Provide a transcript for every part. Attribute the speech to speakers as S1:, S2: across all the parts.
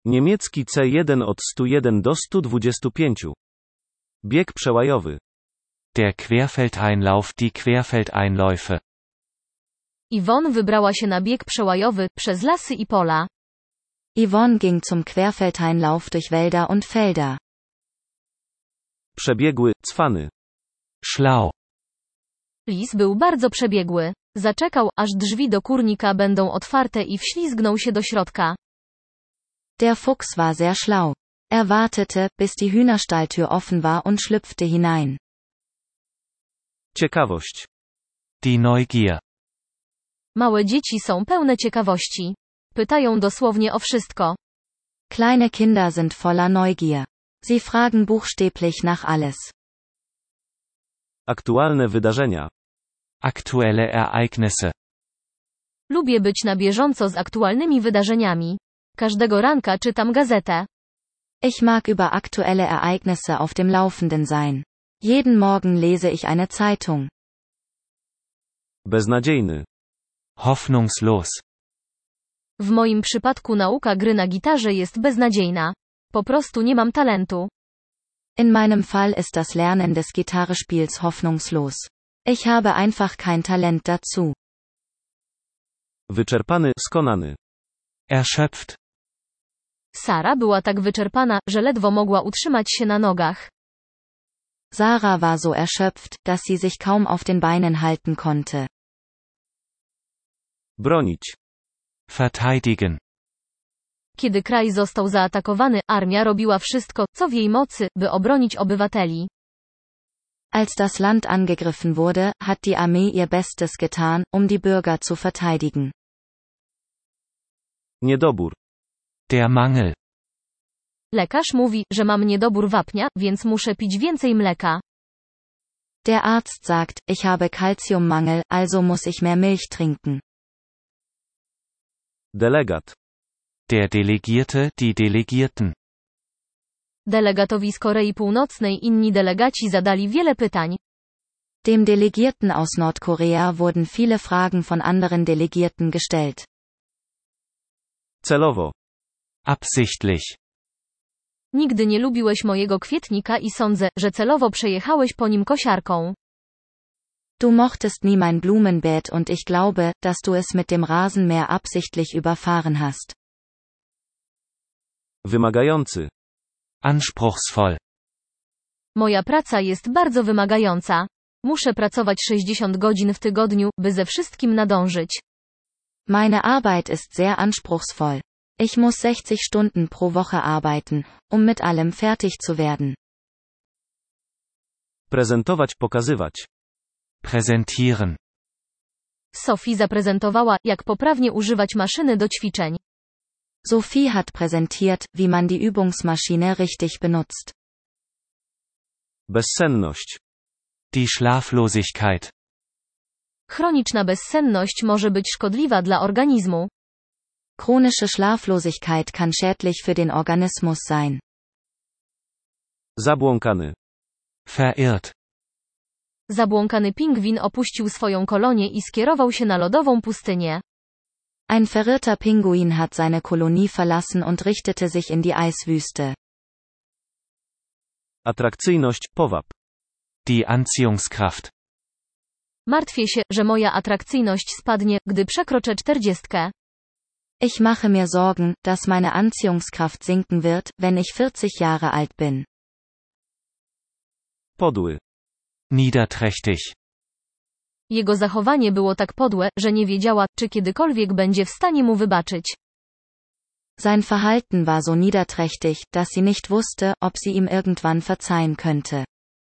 S1: Niemiecki C1 od 101 do 125. Bieg przełajowy.
S2: Der Querfeldeinlauf, die Querfeldeinläufe.
S3: Yvonne wybrała się na bieg przełajowy, przez lasy i pola.
S4: Yvonne ging zum Querfeldeinlauf durch Wälder und Felder.
S1: Przebiegły, cwany.
S2: Schlau.
S3: Lis był bardzo przebiegły. Zaczekał, aż drzwi do kurnika będą otwarte i wślizgnął się do środka.
S4: Der Fuchs war sehr schlau. Er wartete, bis die Hühnerstalltür offen war und schlüpfte hinein.
S1: Ciekawość.
S2: Die Neugier.
S3: Małe dzieci są pełne ciekawości. Pytają dosłownie o wszystko.
S4: Kleine Kinder sind voller Neugier. Sie fragen buchstäblich nach alles.
S1: Aktualne wydarzenia.
S2: Aktuelle Ereignisse.
S3: Lubię być na bieżąco z aktualnymi wydarzeniami. Każdego ranka czytam gazetę.
S4: Ich mag über aktuelle Ereignisse auf dem Laufenden sein. Jeden Morgen lese ich eine Zeitung.
S1: Beznadziejny.
S2: Hoffnungslos.
S3: W moim przypadku nauka gry na gitarze jest beznadziejna. Po prostu nie mam talentu.
S4: In meinem Fall ist das Lernen des Gitarrespiels hoffnungslos. Ich habe einfach kein Talent dazu.
S1: Wyczerpany, skonany.
S2: Erschöpft.
S3: Sara była tak wyczerpana, że ledwo mogła utrzymać się na nogach.
S4: Sarah war so erschöpft, dass sie sich kaum auf den Beinen halten konnte.
S1: Bronić.
S2: Verteidigen.
S3: Kiedy kraj został zaatakowany, armia robiła wszystko, co w jej mocy, by obronić obywateli.
S4: Als das Land angegriffen wurde, hat die Armee ihr Bestes getan, um die Bürger zu verteidigen.
S1: Niedobór.
S2: Der Mangel.
S3: Lekarz mówi, że mam niedobór wapnia, więc muszę pić więcej mleka.
S4: Der Arzt sagt, ich habe Calciummangel, also muss ich mehr Milch trinken.
S1: Delegat.
S2: Der Delegierte, die Delegierten.
S3: Delegatowi z Korei Północnej inni delegaci zadali wiele pytań.
S4: Dem Delegierten aus Nordkorea wurden viele Fragen von anderen Delegierten gestellt.
S1: Celowo.
S2: Absichtlich.
S3: Nigdy nie lubiłeś mojego kwietnika i sądzę, że celowo przejechałeś po nim kosiarką.
S4: Du mochtest nie mein Blumenbeet und ich glaube, dass du es mit dem Rasenmäher absichtlich überfahren hast.
S1: Wymagający.
S2: Anspruchsvoll.
S3: Moja praca jest bardzo wymagająca. Muszę pracować 60 godzin w tygodniu, by ze wszystkim nadążyć.
S4: Meine Arbeit ist sehr anspruchsvoll. Ich muss 60 Stunden pro Woche arbeiten, um mit allem fertig zu werden.
S1: Prezentować, pokazywać.
S2: Präsentieren.
S3: Sophie zaprezentowała, jak poprawnie używać maszyny do ćwiczeń.
S4: Sophie hat präsentiert, wie man die Übungsmaschine richtig benutzt.
S1: Bezsenność.
S2: Die Schlaflosigkeit.
S3: Chroniczna bezsenność może być szkodliwa dla organizmu.
S4: Chronische Schlaflosigkeit kann schädlich für den Organismus sein.
S1: Zabłąkany.
S2: Verirrt.
S3: Zabłąkany pingwin opuścił swoją kolonię i skierował się na lodową pustynię.
S4: Ein verirrter Pinguin hat seine Kolonie verlassen und richtete sich in die Eiswüste.
S1: Atrakcyjność, powab.
S2: Die Anziehungskraft.
S3: Martwię się, że moja atrakcyjność spadnie, gdy przekroczę 40.
S4: Ich mache mir Sorgen, dass meine Anziehungskraft sinken wird, wenn ich 40 Jahre alt bin.
S1: Podły.
S2: Niederträchtig.
S3: Jego zachowanie było tak podłe, że nie wiedziała, czy kiedykolwiek będzie w stanie mu wybaczyć.
S4: Sein Verhalten war so niederträchtig, dass sie nicht wusste, ob sie ihm irgendwann verzeihen könnte.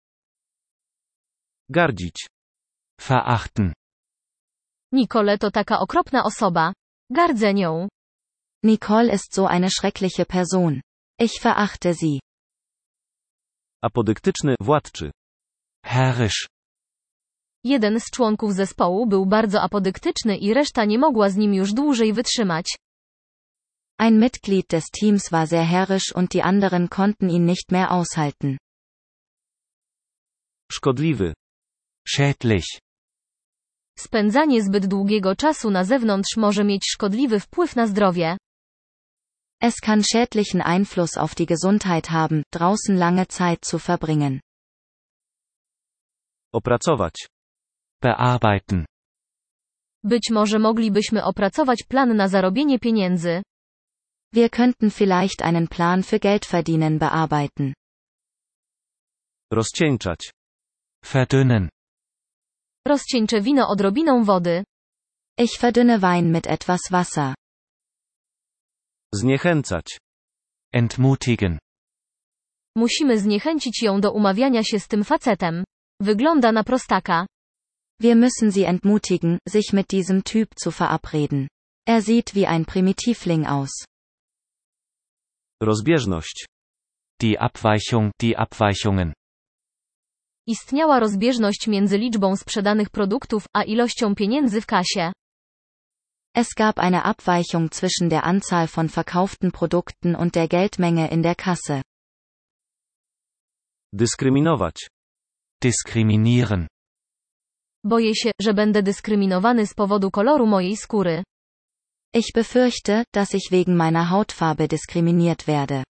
S1: Gardzić.
S2: Verachten.
S3: Nicole to taka okropna osoba. Gardzę nią.
S4: Nicole ist so eine schreckliche Person. Ich verachte sie.
S1: Apodyktyczny, władczy.
S2: Herrisch.
S3: Jeden z członków zespołu był bardzo apodyktyczny i reszta nie mogła z nim już dłużej wytrzymać.
S4: Ein Mitglied des Teams war sehr herrisch und die anderen konnten ihn nicht mehr aushalten.
S1: Szkodliwy.
S2: Schädlich.
S3: Spędzanie zbyt długiego czasu na zewnątrz może mieć szkodliwy wpływ na zdrowie.
S4: Es kann schädlichen Einfluss auf die Gesundheit haben, draußen lange Zeit zu verbringen.
S1: Opracować.
S2: Bearbeiten.
S3: Być może moglibyśmy opracować plan na zarobienie pieniędzy.
S4: Wir könnten vielleicht einen Plan für Geldverdienen bearbeiten.
S1: Rozcieńczać.
S2: Verdünnen.
S3: Rozcieńczę wino odrobiną wody.
S4: Ich verdünne Wein mit etwas Wasser.
S1: Zniechęcać.
S2: Entmutigen.
S3: Musimy zniechęcić ją do umawiania się z tym facetem. Wygląda na prostaka.
S4: Wir müssen sie entmutigen, sich mit diesem Typ zu verabreden. Er sieht wie ein Primitivling aus.
S1: Rozbieżność.
S2: Die Abweichungen.
S3: Istniała rozbieżność między liczbą sprzedanych produktów a ilością pieniędzy w kasie.
S4: Es gab eine Abweichung zwischen der Anzahl von verkauften Produkten und der Geldmenge in der Kasse.
S1: Dyskryminować.
S2: Diskriminieren.
S3: Boję się, że będę dyskryminowany z powodu koloru mojej skóry.
S4: Ich befürchte, dass ich wegen meiner Hautfarbe diskriminiert werde.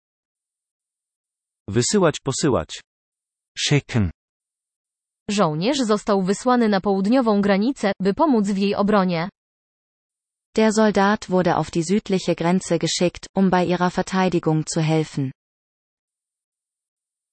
S1: Posyłać.
S2: Schicken.
S3: Żołnierz został wysłany na południową granicę, by pomóc w jej obronie.
S4: Der Soldat wurde auf die südliche Grenze geschickt, bei ihrer Verteidigung zu helfen.